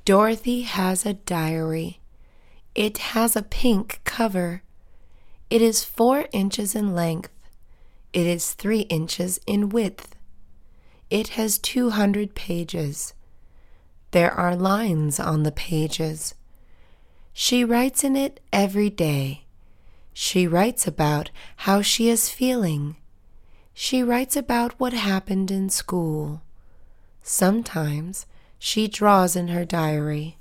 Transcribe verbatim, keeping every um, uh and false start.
Dorothy has a diary. It has a pink cover. It is four inches in length. It is three inches in width. It has two hundred pages. There are lines on the pages. She writes in it every day. She writes about how she is feeling. She writes about what happened in school. Sometimes she draws in her diary.